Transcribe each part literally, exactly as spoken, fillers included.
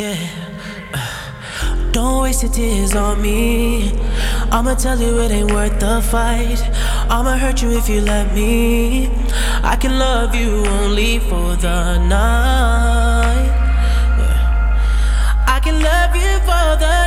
yeah. Don't waste your tears on me. I'ma tell you it ain't worth the fight. I'ma hurt you if you let me. I can love you only for the night, yeah. I can love you for the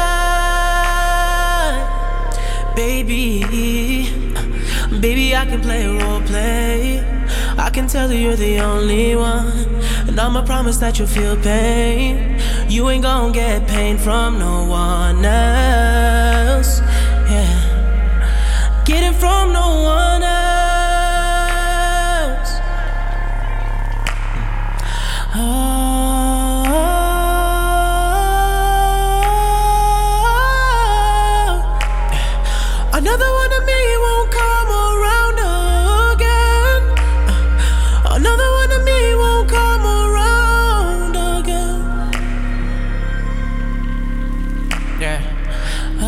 night, baby. Baby, I can play a role play. I can tell you you're the only one, and I'ma promise that you'll feel pain. You ain't gon' get pain from no one else, yeah. Get it from no one else. Oh, another one of me won't come around again. Another one of me won't come around again. Yeah. Oh,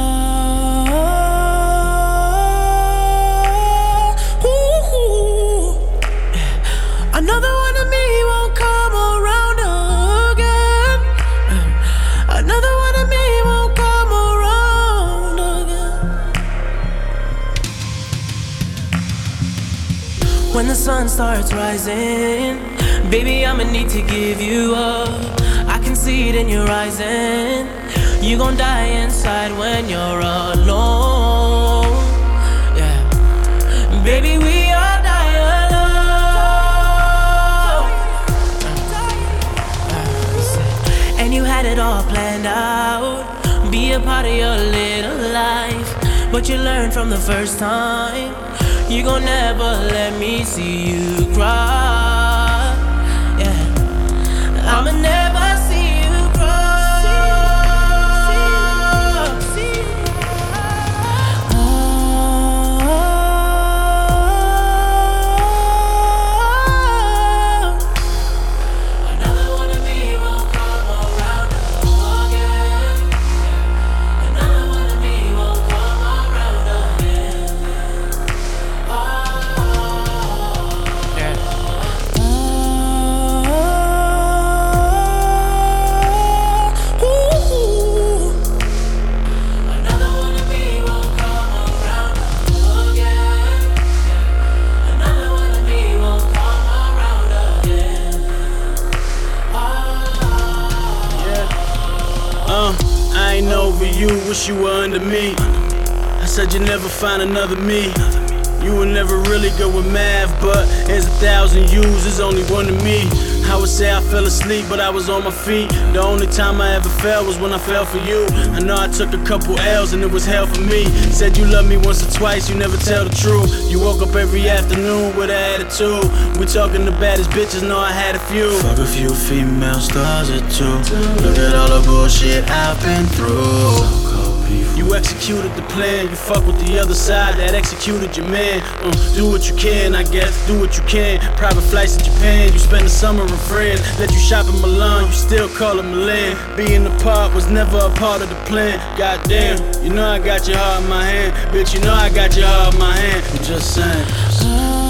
ooh, ooh. Another one of me won't come around again. Another one of me won't come around again. When the sun starts rising, baby, I'ma need to give you up. I can see it in your eyes, and you gon' die inside when you're alone, yeah. Baby, we all die alone. And you had it all planned out, be a part of your little life, but you learned from the first time, you gon' never let me see you cry, yeah. I'ma never see you cry. Oh, another one of me won't come around again. Another one of me won't come around again. Oh, yeah. Another one of me won't come around again. Another one of me won't come around again. Uh, I ain't over you, wish you were under me. I said you never find another me. You were never really good with math, but there's a thousand yous, there's only one of me. I would say I fell asleep, but I was on my feet. The only time I ever fell was when I fell for you. I know I took a couple L's and it was hell for me. Said you loved me once or twice, you never tell the truth. You woke up every afternoon with an attitude. We talking the baddest bitches, know I had a few. Fuck a few female stars or two. Look at all the bullshit I've been through. You executed the plan, you fuck with the other side that executed your man. uh, Do what you can, I guess, do what you can. Private flights to Japan, you spend the summer with friends. Let you shop in Milan, you still call it Milan. Being apart was never a part of the plan. Goddamn, you know I got your heart in my hand. Bitch, you know I got your heart in my hand. I'm just saying.